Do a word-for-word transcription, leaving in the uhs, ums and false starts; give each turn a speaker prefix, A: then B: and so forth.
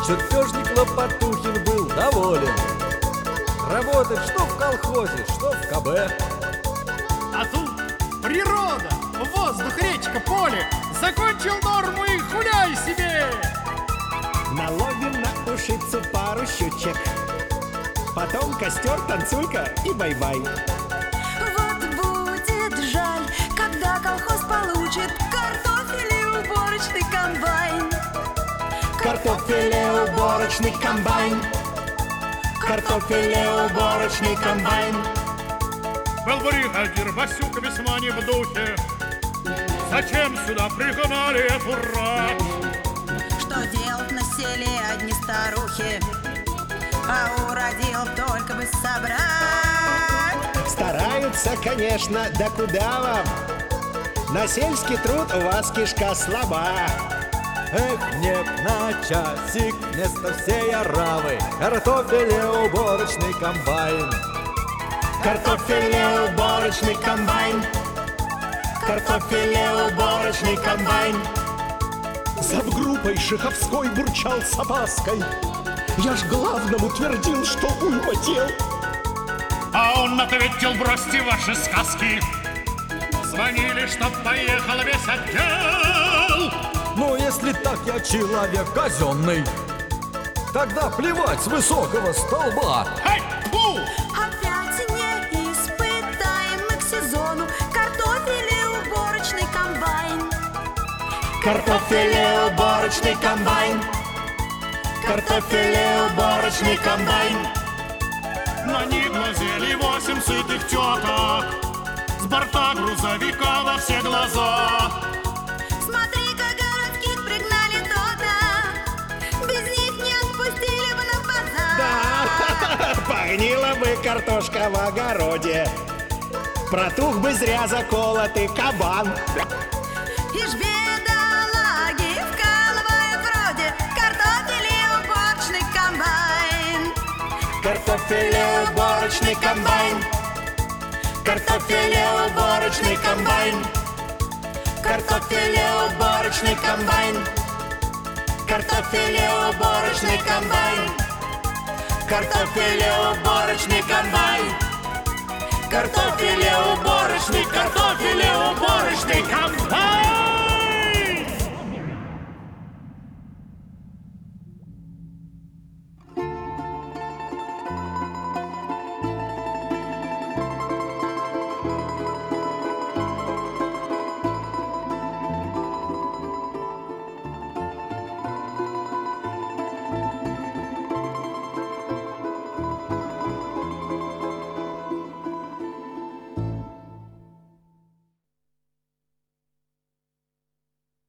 A: Чертежник Лопатухин был доволен. Работать что в колхозе, что в ка бэ.
B: А тут природа, воздух, речка, поле. Закончил норму и гуляй себе.
C: Наловим на ушицу пару щучек, потом костер, танцулька и бай-бай.
D: Вот будет жаль, когда колхоз получит картофелеуборочный комбайн.
C: Картофелеуборочный комбайн. Картофелеуборочный комбайн.
B: Был бригадир Васюка весьма не в духе. Зачем сюда пригнали эту рать?
D: Что делать на селе одни старухи, а уродил только бы собрать.
C: Стараются, конечно, да куда вам? На сельский труд у вас кишка слаба.
A: Эх, нет, на часик вместо всей оравы картофелеуборочный комбайн.
C: Картофелеуборочный комбайн. Картофелеуборочный комбайн. Завгруппой Шиховской бурчал с опаской: я ж главному твердил, что уйма дел.
B: А он ответил: бросьте ваши сказки. Звонили, чтоб поехал весь отдел.
A: Ну, если так я человек казенный, тогда плевать с высокого столба.
B: Эй, фу!
D: Опять не испытаем мы к сезону картофелеуборочный комбайн.
C: Картофелеуборочный комбайн. Картофелеуборочный комбайн.
B: На них глазели восемь сытых теток, с борта грузовика во все глаза.
D: Смотри-ка, городских пригнали то-то, без них не отпустили бы на базар.
C: Да, погнила бы картошка в огороде, протух бы зря заколотый кабан.
D: Ишь, бедолаги вкалывают вроде картофелеуборочный комбайн.
C: Картофелеуборочный комбайн. Картофелеуборочный комбайн. Картофелеуборочный комбайн. Картофелеуборочный комбайн. Картофелеуборочный комбайн. Картофелеуборочный, картофелеуборочный комбайн.